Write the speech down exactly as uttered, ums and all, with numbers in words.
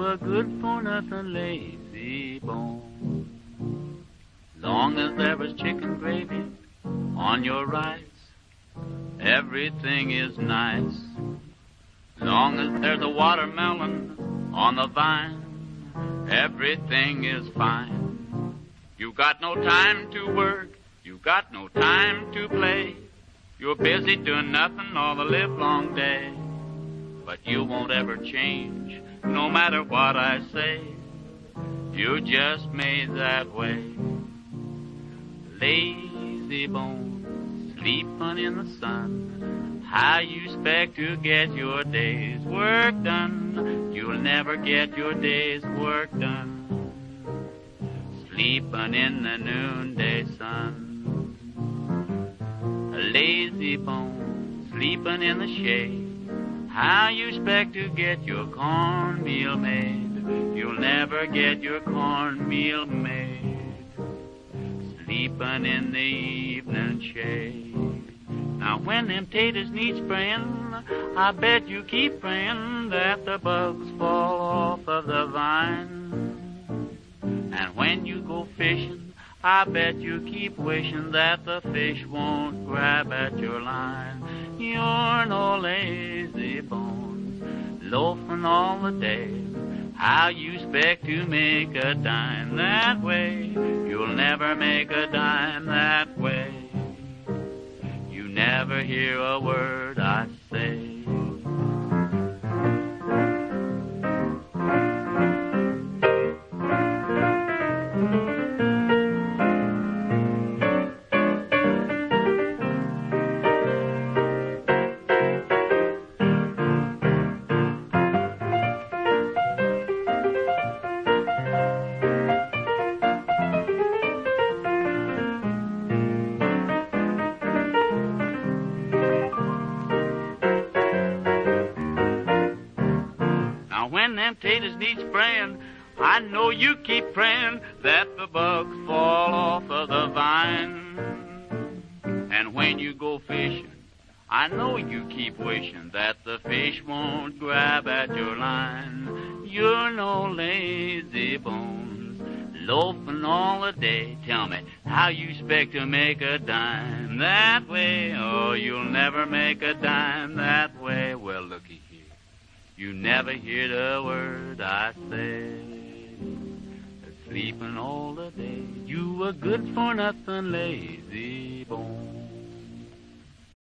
a good-for-nothing lazy bone. Long as there was chicken gravy on your rice, everything is nice. Long as there's a watermelon on the vine, everything is fine. You got no time to work, you got no time to play. You're busy doing nothing all the livelong day. But you won't ever change, no matter what I say. You're just made that way. Lazy bones, sleeping in the sun. How you expect to get your day's work done? You'll never get your day's work done. Sleeping in the noonday sun. A lazy bone, sleeping in the shade. How you expect to get your cornmeal made? You'll never get your cornmeal made. Sleeping in the evening shade. Now when them taters need spraying, I bet you keep praying that the bugs fall off of the vine. And when you go fishing, I bet you keep wishing that the fish won't grab at your line. You're no lazy bones, loafing all the day. How you expect to make a dime that way? You'll never make a dime that way. You never hear a word I say. When them taters need spraying, I know you keep praying that the bugs fall off of the vine. And when you go fishing, I know you keep wishing that the fish won't grab at your line. You're no lazy bones, loafing all the day. Tell me, how you expect to make a dime that way? Oh, you'll never make a dime that way. Well, looky here. You never hear the word I say. Sleeping all the day, you a good-for-nothing lazy bone.